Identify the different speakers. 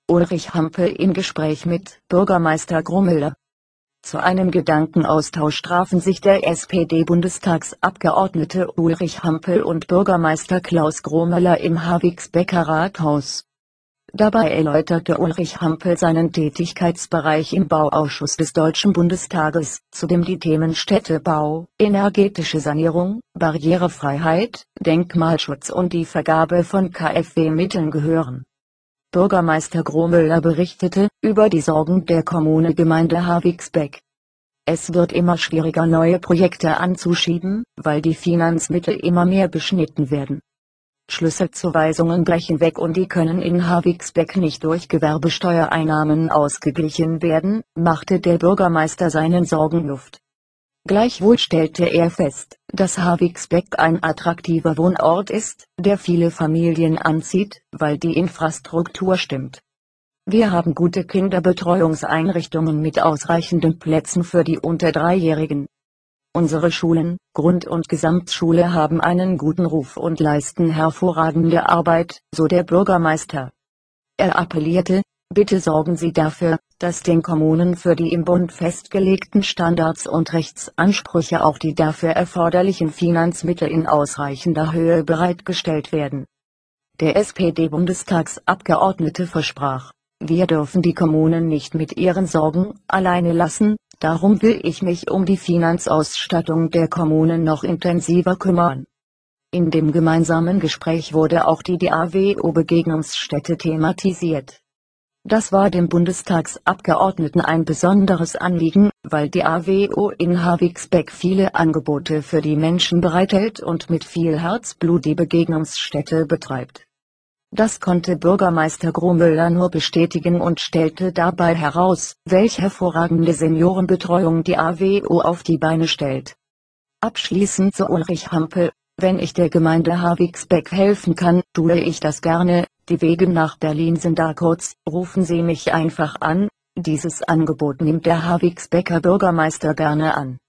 Speaker 1: Ulrich Hampel im Gespräch mit Bürgermeister Grummüller. Zu einem Gedankenaustausch trafen sich der SPD-Bundestagsabgeordnete Ulrich Hampel und Bürgermeister Klaus Grummüller im Havigsbecker Rathaus. Dabei erläuterte Ulrich Hampel seinen Tätigkeitsbereich im Bauausschuss des Deutschen Bundestages, zu dem die Themen Städtebau, energetische Sanierung, Barrierefreiheit, Denkmalschutz und die Vergabe von KfW-Mitteln gehören. Bürgermeister Grummüller berichtete über die Sorgen der Kommune-Gemeinde Havigsbeck. Es wird immer schwieriger, neue Projekte anzuschieben, weil die Finanzmittel immer mehr beschnitten werden. Schlüsselzuweisungen brechen weg und die können in Havigsbeck nicht durch Gewerbesteuereinnahmen ausgeglichen werden, machte der Bürgermeister seinen Sorgen Luft. Gleichwohl stellte er fest, dass Havigsbeck ein attraktiver Wohnort ist, der viele Familien anzieht, weil die Infrastruktur stimmt. Wir haben gute Kinderbetreuungseinrichtungen mit ausreichenden Plätzen für die unter 3-Jährigen. Unsere Schulen, Grund- und Gesamtschule haben einen guten Ruf und leisten hervorragende Arbeit, so der Bürgermeister. Er appellierte: Bitte sorgen Sie dafür, dass den Kommunen für die im Bund festgelegten Standards und Rechtsansprüche auch die dafür erforderlichen Finanzmittel in ausreichender Höhe bereitgestellt werden. Der SPD-Bundestagsabgeordnete versprach: Wir dürfen die Kommunen nicht mit ihren Sorgen alleine lassen, darum will ich mich um die Finanzausstattung der Kommunen noch intensiver kümmern. In dem gemeinsamen Gespräch wurde auch die DAWO-Begegnungsstätte thematisiert. Das war dem Bundestagsabgeordneten ein besonderes Anliegen, weil die AWO in Havigsbeck viele Angebote für die Menschen bereithält und mit viel Herzblut die Begegnungsstätte betreibt. Das konnte Bürgermeister Grummüller nur bestätigen und stellte dabei heraus, welch hervorragende Seniorenbetreuung die AWO auf die Beine stellt. Abschließend zu Ulrich Hampel: Wenn ich der Gemeinde Havigsbeck helfen kann, tue ich das gerne. Die Wege nach Berlin sind da kurz, rufen Sie mich einfach an. Dieses Angebot nimmt der Havigsbecker Bürgermeister gerne an.